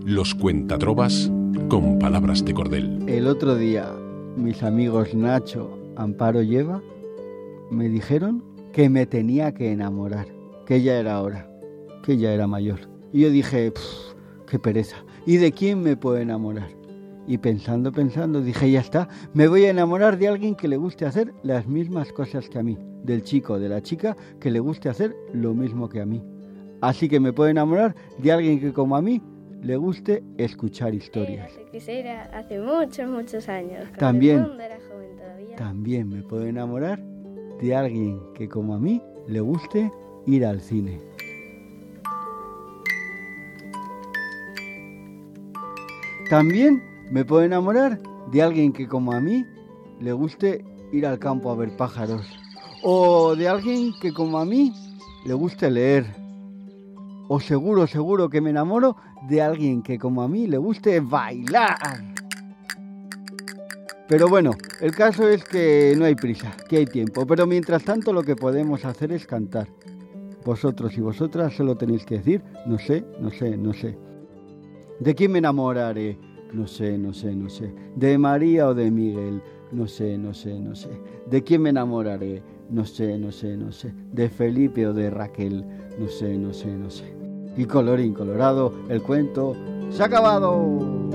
Los cuentatrovas con palabras de cordel. El otro día, mis amigos Nacho, Amparo y Eva me dijeron que me tenía que enamorar, que ya era hora, que ya era mayor. Y yo dije, qué pereza, ¿y de quién me puedo enamorar? Y pensando, dije, ya está, me voy a enamorar de alguien que le guste hacer las mismas cosas que a mí, del chico o de la chica que le guste hacer lo mismo que a mí. Así que me puedo enamorar de alguien que, como a mí, le guste escuchar historias. Quisiera hace muchos años. También, el mundo era joven todavía. También me puedo enamorar de alguien que, como a mí, le guste ir al cine. También me puedo enamorar de alguien que, como a mí, le guste ir al campo a ver pájaros. O de alguien que, como a mí, le guste leer. O seguro que me enamoro de alguien que, como a mí, le guste bailar. Pero bueno, el caso es que no hay prisa, que hay tiempo. Pero mientras tanto lo que podemos hacer es cantar. Vosotros y vosotras solo tenéis que decir, no sé. ¿De quién me enamoraré? No sé. ¿De María o de Miguel? No sé. ¿De quién me enamoraré? No sé. ¿De Felipe o de Raquel? No sé. Y colorín colorado, el cuento se ha acabado.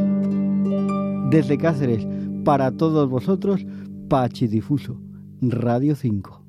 Desde Cáceres, para todos vosotros, Pachi Difuso, Radio 5.